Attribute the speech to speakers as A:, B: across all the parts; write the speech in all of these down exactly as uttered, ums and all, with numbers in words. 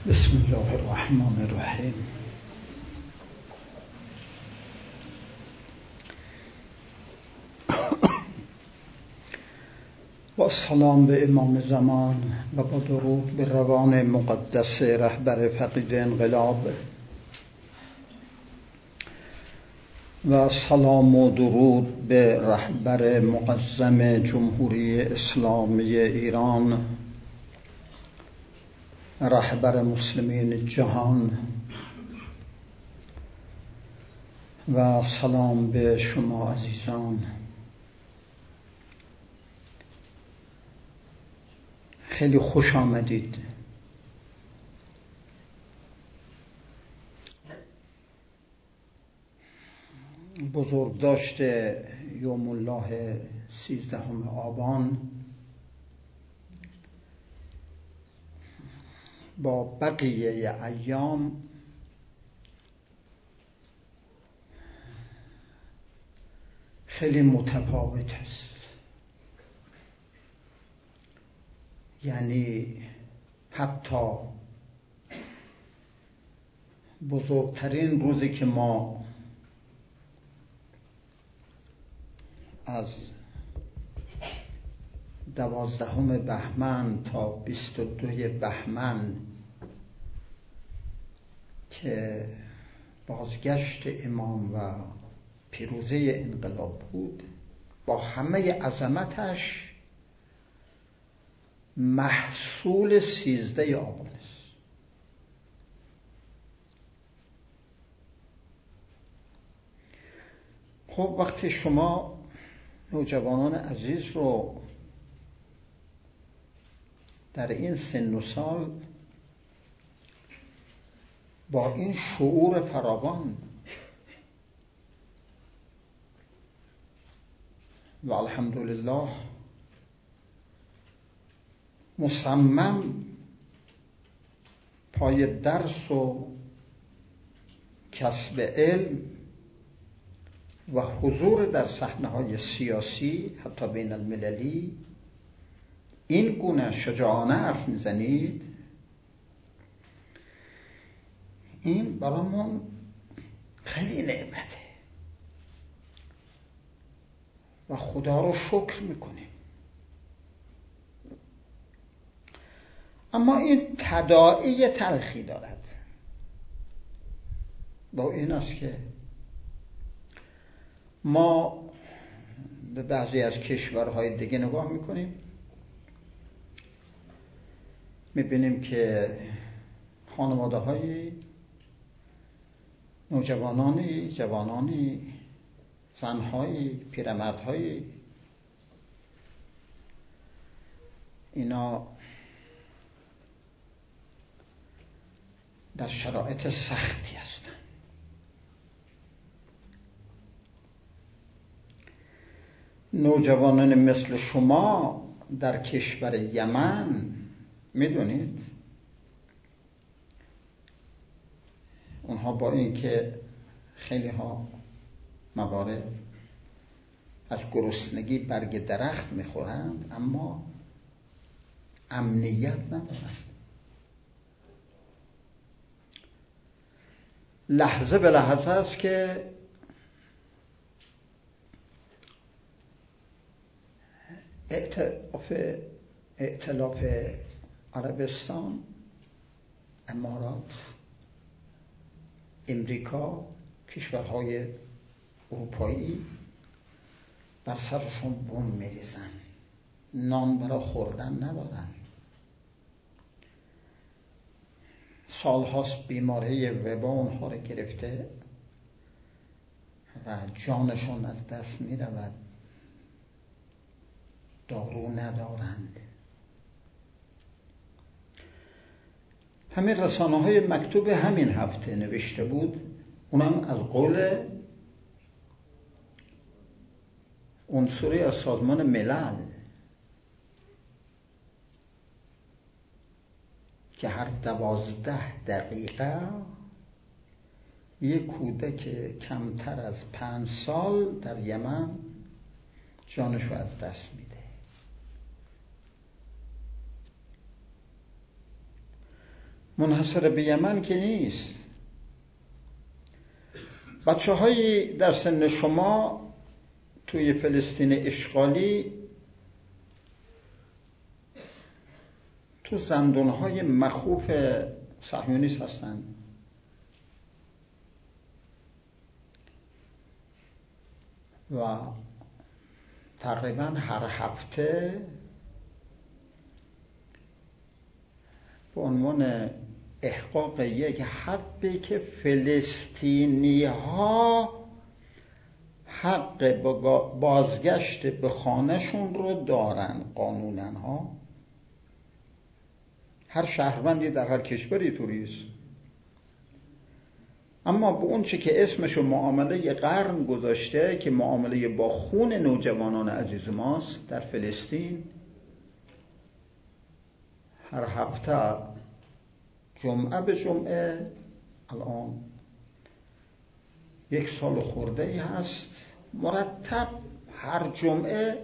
A: بسم الله الرحمن الرحیم. با سلام به امام زمان و با درود به روان مقدس رهبر فقید انقلاب و سلام و درود به رهبر معظم جمهوری اسلامی ایران، رهبر مسلمین جهان، و سلام به شما عزیزان. خیلی خوش آمدید. بزرگداشت یوم الله سیزدهم آبان با بقیه ایام خیلی متفاوت است. یعنی حتی بزرگترین روزی که ما از دوازدهم بهمن تا بیست و دوی بهمن که بازگشت امام و پیروزی انقلاب بود، با همه عظمتش محصول سیزده آبان است. خب وقتی شما نوجوانان عزیز رو در این سن و سال با این شعور فراوان و الحمدلله مصمم پای درس و کسب علم و حضور در صحنه‌های سیاسی حتی بین المللی این گونه شجاعانه حرف میزنید، این برامون خیلی نعمته و خدا رو شکر میکنیم. اما این تداعی تلخی دارد، با این است که ما به بعضی از کشورهای دیگه نگاه میکنیم، میبینیم که خانواده های نوجوانانی، جوانانی، زنهایی، پیرمردهایی، اینا در شرایط سختی هستند. نوجوانان مثل شما در کشور یمن، میدونید اونها با اینکه خیلی ها موارد از گرسنگی برگ درخت میخورند اما امنیت ندارند. لحظه به لحظه است که ائتلاف ائتلاف عربستان، امارات، امریکا، کشورهای اروپایی بر سرشون بم میریزن، نان برای خوردن ندارن، سالهاست بیماری وبا اونها رو گرفته و جانشون از دست میرود، دارو ندارند. همین رسانه های مکتوب همین هفته نوشته بود، اونم از قول عنصری از سازمان ملل که هر دوازده دقیقه یک کودک کمتر از پنج سال در یمن جانشو از دست میده. منحصر به یمن که نیست. بچه هایی در سن شما توی فلسطین اشغالی تو زندانهای مخوف صهیونیست هستند و تقریبا هر هفته به عنوان احقاق یک حقی که فلسطینی ها حق بازگشت به خانهشون رو دارن قانونن ها. هر شهروندی در هر کشوری توریست، اما به اون چه که اسمشو معامله قرن گذاشته که معامله با خون نوجوانان عزیز ماست در فلسطین، هر هفته جمعه به جمعه الان یک سال خورده ای هست مرتب هر جمعه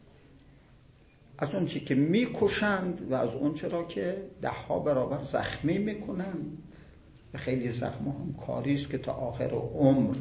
A: از اون چی که میکشند و از اون چرا که ده ها برابر زخمی میکنند و خیلی زخم هم کاریست که تا آخر عمر.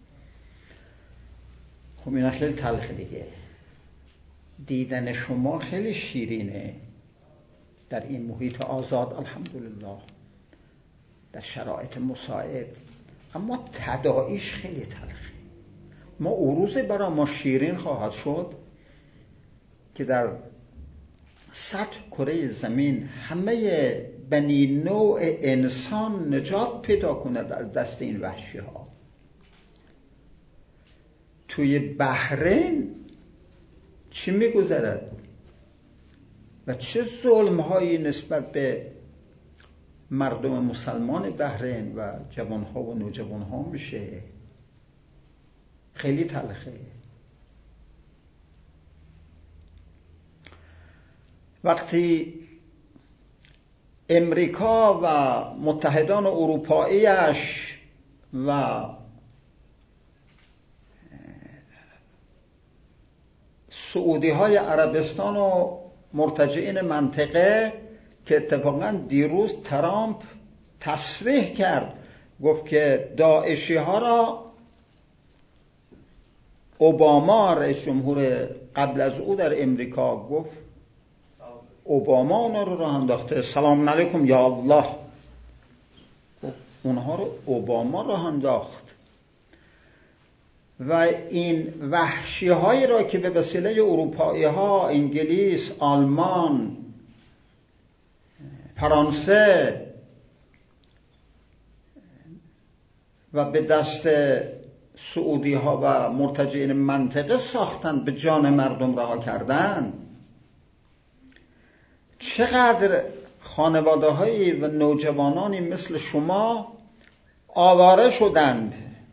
A: خب اینا خیلی تلخ دیگه. دیدن شما خیلی شیرینه در این محیط آزاد الحمدلله، در شرایط مساعد، اما تداعیش خیلی تلخه. ما اون روز برای ما شیرین خواهد شد که در سطح کره زمین همه بنی نوع انسان نجات پیدا کند از دست این وحشی ها. توی بحرین چی میگذرد و چه ظلم هایی نسبت به مردم مسلمان بحرین و جوان ها و نوجوان ها میشه، خیلی تلخه. وقتی امریکا و متحدان اروپاییش و سعودی های عربستان و مرتجعین منطقه که اتفاقا دیروز ترامپ تصریح کرد، گفت که داعشی ها را اوباما رئیس جمهور قبل از او در امریکا گفت اوباما اونا رو راه انداخته، سلام علیکم یا الله، اونها رو اوباما راه انداخت. و این وحشی هایی را که به وسیله اروپایی ها، انگلیس، آلمان، فرانسه و به دست سعودی ها و مرتجعین منطقه ساختن، به جان مردم رها کردن، چقدر خانواده هایی و نوجوانانی مثل شما آواره شدند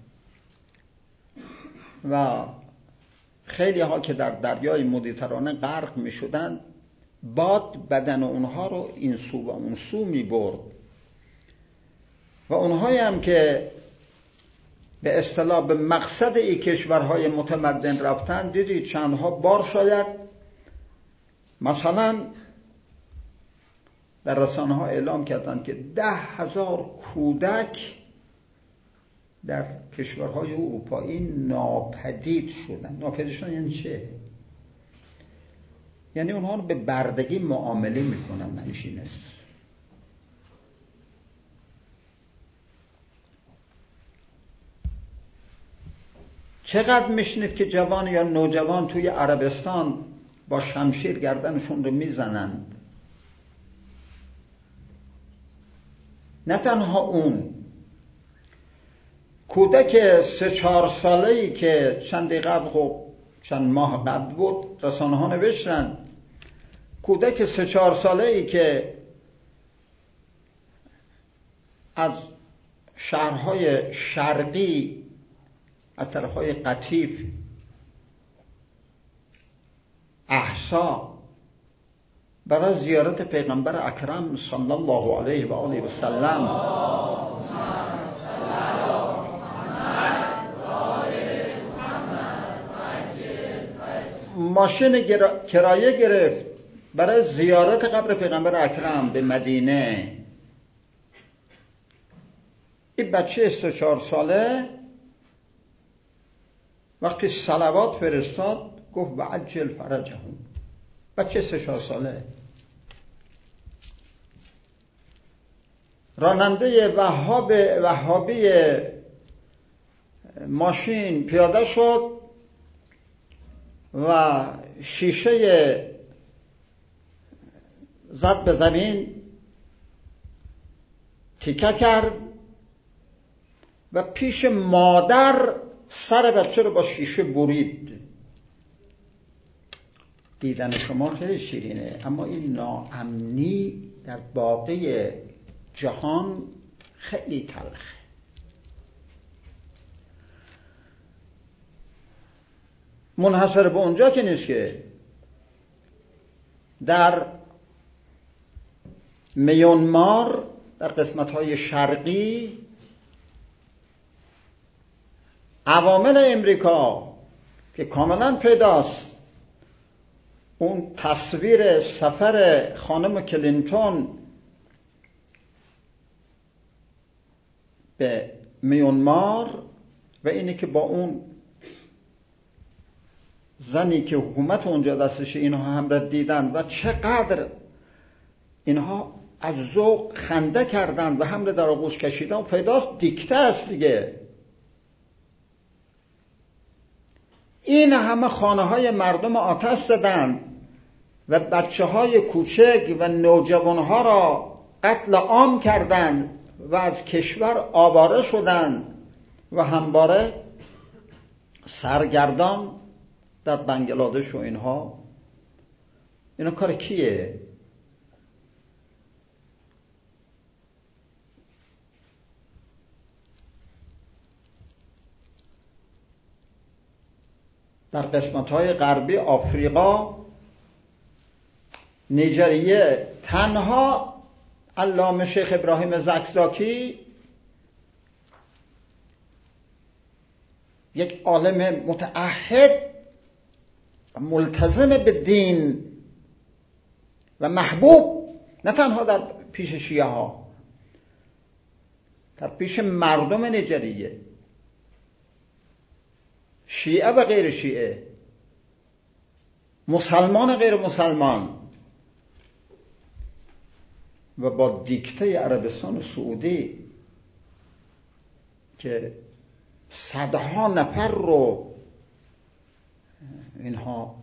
A: و خیلی ها که در دریای مدیترانه غرق می شدند، باد بدن اونها رو این سو و اون سو می برد و اونهایی هم که به اصطلاح به مقصد این کشورهای متمدن رفتن، دیدید چندها بار شاید مثلا در رسانه ها اعلام کردند که ده هزار کودک در کشورهای اروپایی ناپدید شدن. ناپدید شدن یعنی چه؟ یعنی اونها رو به بردگی معامله میکنن، معنیش این است. چقدر میشنید که جوان یا نوجوان توی عربستان با شمشیر گردنشون رو میزنند؟ نه تنها اون کودک سه چهار ساله‌ای که چند قبل، خب چند ماه قبل بود، رسانه ها نوشتن کودک سه چهار ساله‌ای که از شهرهای شرقی از طرفهای قطیف، احسا برای زیارت پیغمبر اکرم صلی الله علیه و آله و سلم ماشین کرایه گرفت برای زیارت قبر پیغمبر اکرم به مدینه این بچه سه چهار ساله وقتی صلوات فرستاد گفت وعجل فرجهم. بچه سه چهار ساله راننده وهاب وهابی ماشین پیاده شد و شیشه زد به زمین، تیکه کرد و پیش مادر سر بچه رو با شیشه برید. دیدن شما خیلی شیرینه، اما این ناامنی در باقی جهان خیلی تلخه. منحصر به اونجا که نیست که در میانمار در قسمت‌های شرقی عوامل امریکا که کاملا پیداست، اون تصویر سفر خانم کلینتون به میانمار و اینی که با اون زنی که حکومت اونجا دستش اینها هم را دیدن و چقدر اینها از ذوق خنده کردن و هم را در آغوش کشیدن، پیداست دیکته است دیگه. این همه خانه های مردم آتش زدن و بچه های کوچک و نوجوان ها را قتل عام کردند و از کشور آواره شدند و همواره سرگردان در بنگلادش و اینها. اینا کار کیه؟ در قسمت‌های غربی آفریقا، نیجریه، تنها علامه شیخ ابراهیم زکزاکی یک عالم متعهد و ملتزم به دین و محبوب، نه تنها در پیش شیعه ها، در پیش مردم نیجریه، شیعه و غیر شیعه، مسلمان و غیر مسلمان، و با دیکته عربستان سعودی که صدها نفر رو اینها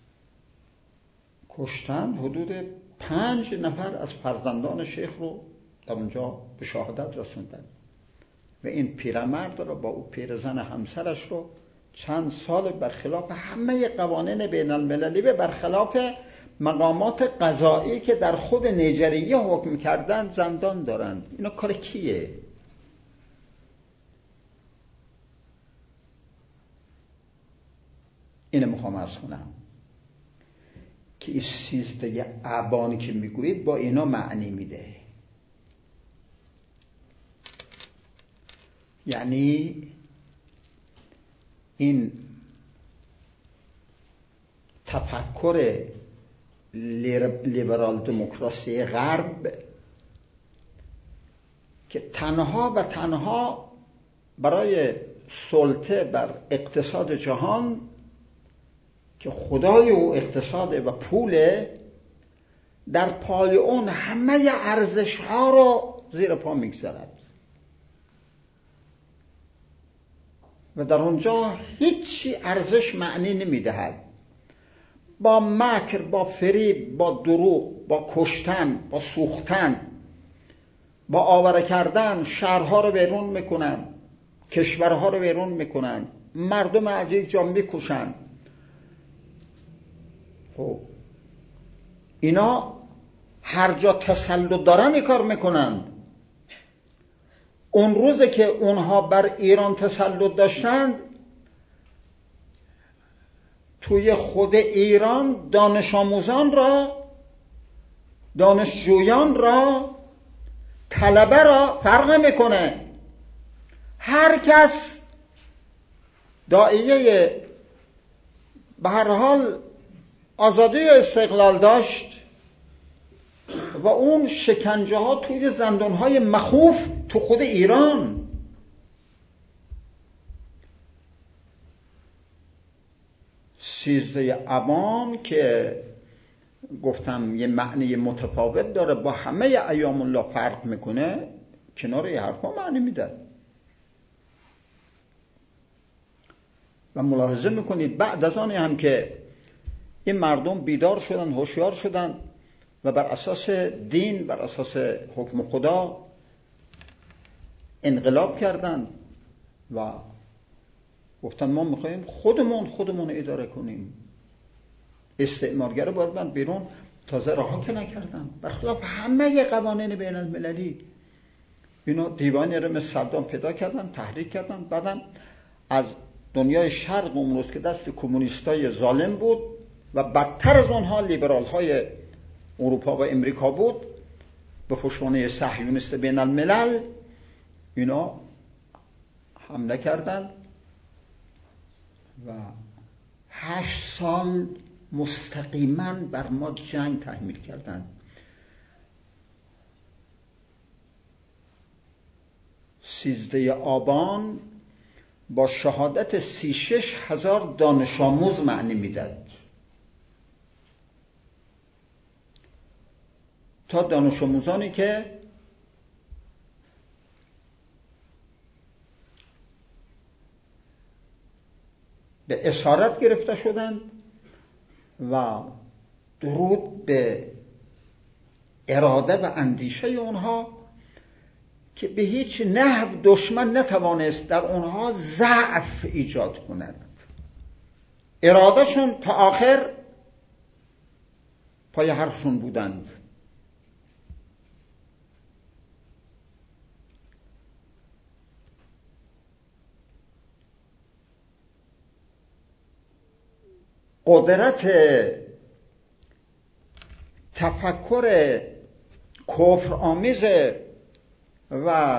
A: کشتند، حدود پنج نفر از فرزندان شیخ رو در اونجا به شهادت رسوندند و این پیرمرد رو با او پیرزن همسرش رو چند سال برخلاف همه قوانین بین المللی و برخلاف مقامات قضایی که در خود نیجریه حکم کردن زندان دارند. اینا کار کیه؟ اینو میخوام عرض کنم که این سیزده ابانی که میگویید با اینا معنی میده. یعنی این تفکر لیبرال دموکراسی غرب که تنها و تنها برای سلطه بر اقتصاد جهان که خدای او اقتصاد و پوله، در پای اون همه ارزش ها رو زیر پا میگذارد و در اونجا هیچی ارزش معنی نمیدهد. با مکر، با فریب، با دروغ، با کشتن، با سوختن، با آواره کردن شهرها رو ویران میکنن، کشورها رو ویران میکنن، مردم از یک جا میکشن. خب اینا هر جا تسلط دارن این کار میکنن. اون روزه که اونها بر ایران تسلط داشتند، توی خود ایران دانش آموزان را، دانشجویان را، طلبه را فرق نمیکنه. هر کس داعیه به هر حال آزادی و استقلال داشت و اون شکنجه ها توی زندان های مخوف تو خود ایران سیزده ابان که گفتم یه معنی متفاوت داره، با همه ایام الله فرق میکنه، کنار یه حرفا معنی میده. و ملاحظه میکنید بعد از آنی هم که این مردم بیدار شدن، هوشیار شدن و بر اساس دین، بر اساس حکم خدا انقلاب کردن و گفتن ما میخواییم خودمون خودمون اداره کنیم، استعمارگر باید من بیرون. تازه رها که نکردن، برخلاف همه قوانین بین المللی. اینا دیوانی رو مثل صدام پیدا کردن، تحریک کردن، بعدم از دنیای شرق اون روز که دست کمونیستای ظالم بود و بدتر از اونها لیبرال های اروپا و امریکا بود، به پشتوانه صهیونیست بین الملل اینا حمله کردن و هشت سال مستقیما بر ما جنگ تحمیل کردند. سیزده آبان با شهادت سی شش هزار دانش آموز معنی میداد. تا دانش آموزانی که به اسارت گرفته شدند و درود به اراده و اندیشه اونها که به هیچ نحو دشمن نتوانست در اونها ضعف ایجاد کند. ارادهشون تا آخر پای حرفشون بودند. قدرت تفکر کفر آمیز و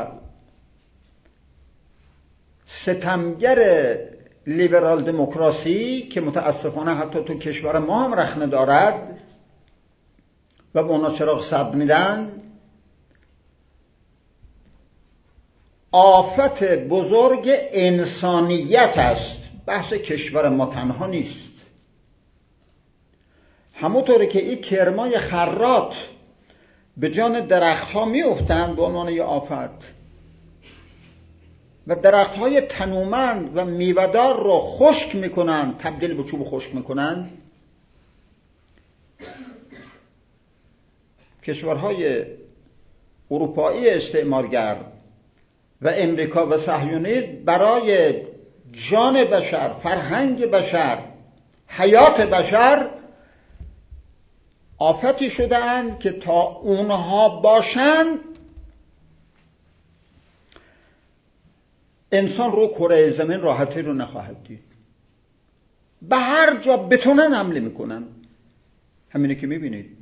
A: ستمگر لیبرال دموکراسی که متاسفانه حتی تو کشور ما هم رخنه دارد و به اونا چراغ سبز میدن، آفت بزرگ انسانیت است. بحث کشور ما تنها نیست. همونطوری که این کرمای خرات به جان درخت ها می افتند به عنوان یه آفت و درخت های تنومند و میوه‌دار رو خشک میکنن، تبدیل به چوب خشک میکنن، کشورهای اروپایی استعمارگر و امریکا و صهیونیسم برای جان بشر، فرهنگ بشر، حیات بشر آفتی شده اند که تا اونها باشند انسان رو کره زمین راحتی رو نخواهد دید. به هر جا بتونن حمله میکنن. همینه که میبینید.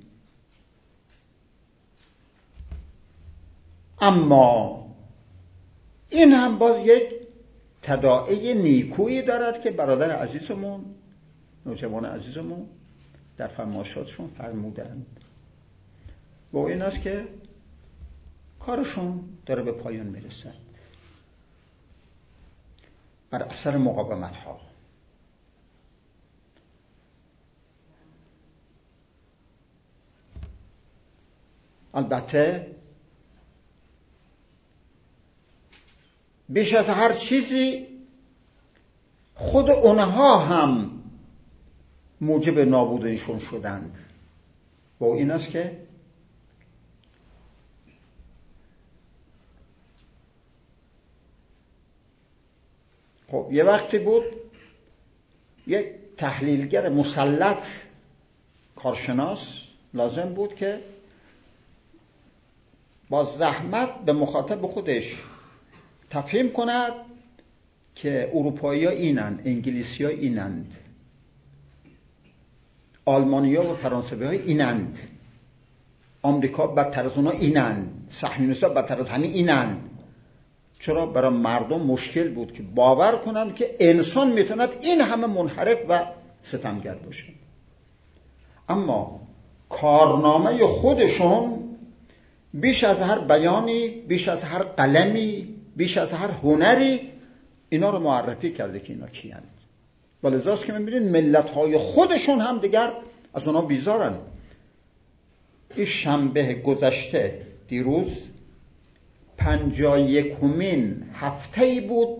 A: اما این هم باز یک تداعی نیکویی دارد که برادر عزیزمون، نوجوان عزیزمون در فرمایشاتشون فرمودند و این است که کارشون داره به پایان میرسد بر اثر مقاومت ها. البته بیش از هر چیزی خود اونها هم موجب نابودیشون شدند و این است که خب یه وقتی بود یک تحلیلگر مسلط کارشناس لازم بود که با زحمت به مخاطب خودش تفهیم کند که اروپایی ها اینند، انگلیسی ها اینند، آلمانی ها و فرانسوی ها اینند، آمریکا بدتر از اونا اینند، صهیونیست ها بدتر از همین اینند. چرا؟ برای مردم مشکل بود که باور کنند که انسان میتوند این همه منحرف و ستمگر باشه. اما کارنامه خودشون بیش از هر بیانی، بیش از هر قلمی، بیش از هر هنری اینا رو معرفی کرده که اینا کیند ولذاست که می‌بینید ملت‌های خودشون هم دیگر از اونا بیزارن. این شنبه گذشته دیروز پنجاه و یکمین هفته‌ای بود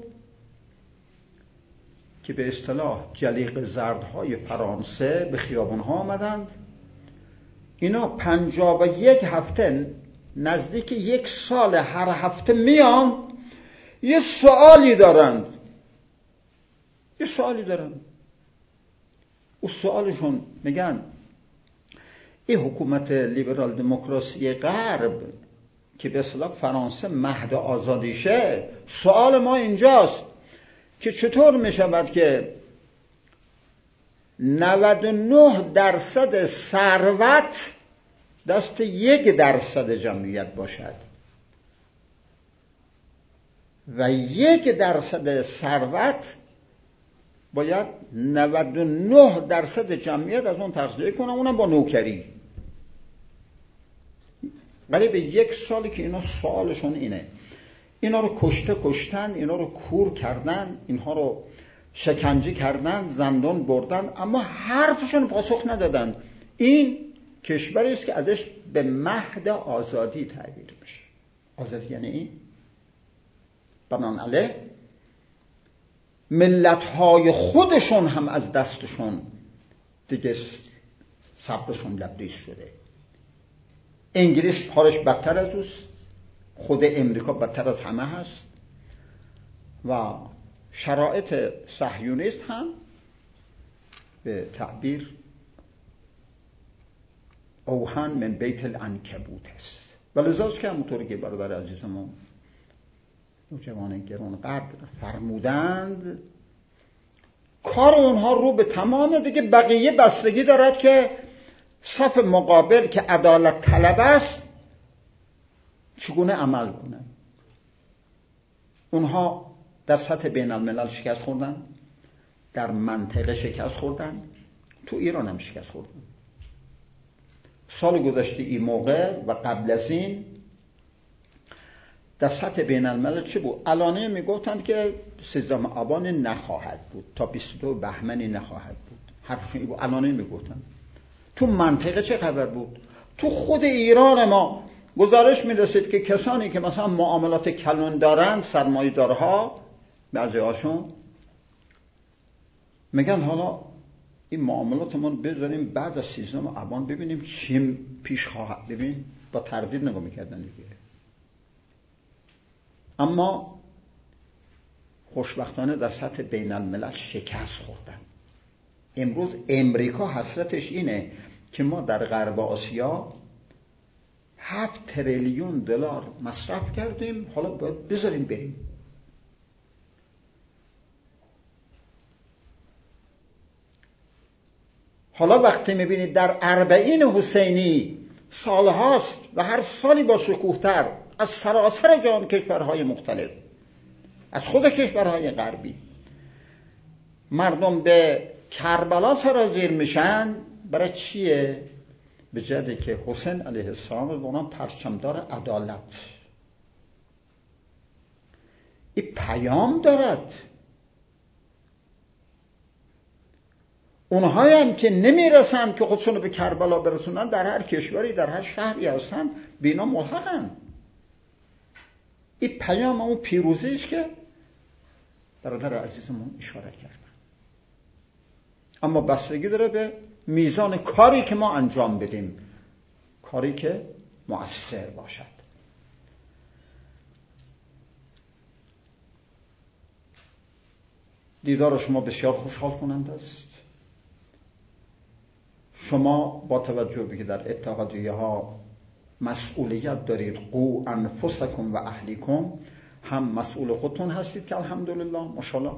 A: که به اصطلاح جلیقه زردهای فرانسه به خیابان‌ها آمدند. اینا پنجاه و یک هفته نزدیک یک سال هر هفته میان یه سوالی دارند یه سوالی دارند او سوالشون میگن این حکومت لیبرال دموکراسی غرب که به اصطلاح فرانسه مهد آزادیشه، سوال ما اینجاست که چطور میشود که نود و نه درصد ثروت دست یک درصد جمعیت باشد و یک درصد ثروت باید نود و نه درصد جمعیت از اون تغذیه کنه، اونم با نوکری. ولی به یک سالی که اینا سوالشون اینه، اینا رو کشته کشتن، اینا رو کور کردن، اینها رو شکنجه کردن، زندان بردن، اما حرفشون پاسخ ندادن. این کشوری است که ازش به مهد آزادی تعبیر میشه. آزادی یعنی این بنابراین ملت‌های خودشون هم از دستشون دیگه صبرشون لبریز شده. انگلیس کارش بدتر از اوست، خود امریکا بدتر از همه هست و شرایط صهیونیست هم به تعبیر اوهن من بیت العنکبوت است. ولذاست که همونطوری که برادر عزیزمون نوجوان گرانقدر فرمودند، کار اونها رو به تمام دیگه، بقیه بستگی دارد که صف مقابل که عدالت طلب است چگونه عمل کنه. اونها در سطح بین الملل شکست خوردن، در منطقه شکست خوردن، تو ایران هم شکست خوردن. سال گذشته این موقع و قبل از این در سطح بین الملل چه بود؟ علانه میگفتند که سیزدهم آبان نخواهد بود، تا بیست و دو بهمنی نخواهد بود. حرفشون این بود، علانه میگفتند. تو منطقه چه خبر بود؟ تو خود ایران ما گزارش میرسید که کسانی که مثلا معاملات کلان دارند، سرمایه‌دارها، بعضی هاشون میگن حالا این معاملاتمون بذاریم بعد از سیزدهم آبان ببینیم چی پیش خواهد. ببین با تردید نگاه میکردن دیگه. اما خوشبختانه در سطح بین الملل شکست خوردن. امروز امریکا حسرتش اینه که ما در غرب آسیا هفت تریلیون دلار مصرف کردیم، حالا باید بذاریم بریم. حالا وقتی میبینید در اربعین حسینی سال هاست و هر سالی با شکوه‌تر از سراسر جهان کشورهای مختلف، از خود کشورهای غربی، مردم به کربلا سرازیر میشن، برای چیه؟ به جهتی که حسین علیه السلام به عنوان پرچمدار عدالت. این پیام دارد. اونهایی هم که نمیرسن که خودشون رو به کربلا برسونن، در هر کشوری، در هر شهری هستن، بینا ملحقن. این پیام اون پیروزی است که برادر عزیزمون اشاره کردن. اما بستگی داره به میزان کاری که ما انجام بدیم، کاری که مؤثر باشد. دیدار شما بسیار خوشحال کننده است. شما با توجه به که در اتحادیه ها مسئولیت دارید، قو انفسکم و اهلیکم، هم مسئول خودتون هستید که الحمدلله ماشاءالله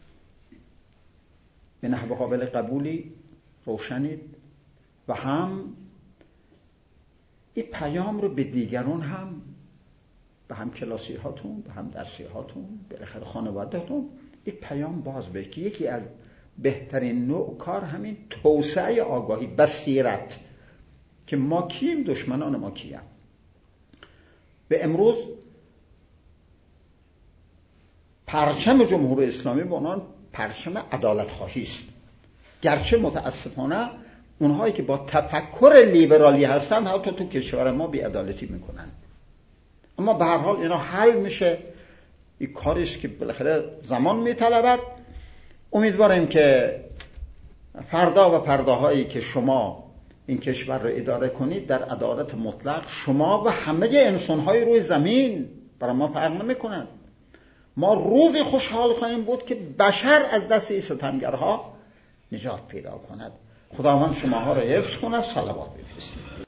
A: به نحو قابل قبولی روشنید، و هم این پیام رو به دیگران هم، به هم کلاسی هاتون، به هم درسی هاتون، به اخر خانوادهتون این پیام باز به که یکی از بهترین نوع کار همین توسعه آگاهی، بصیرت، که ما کیم، دشمنان ما کیم. به امروز پرچم جمهوری اسلامی به عنوان پرچم عدالت خواهی است. گرچه متاسفانه اونهایی که با تفکر لیبرالی هستند حتی تو کشور ما بی‌عدالتی میکنند، اما به هر حال اینا حل میشه. این کاری است که بالاخره زمان میطلبد. امیدواریم که فردا و فرداهایی که شما این کشور رو اداره کنید در عدالت مطلق شما و همه انسان‌های روی زمین، برای ما فرق نمی‌کند، ما روزی خوشحال خواهیم بود که بشر از دست این ستمگرها نجات پیدا کند. خداوند شماها رو حفظ کند. صلوات بفرستید.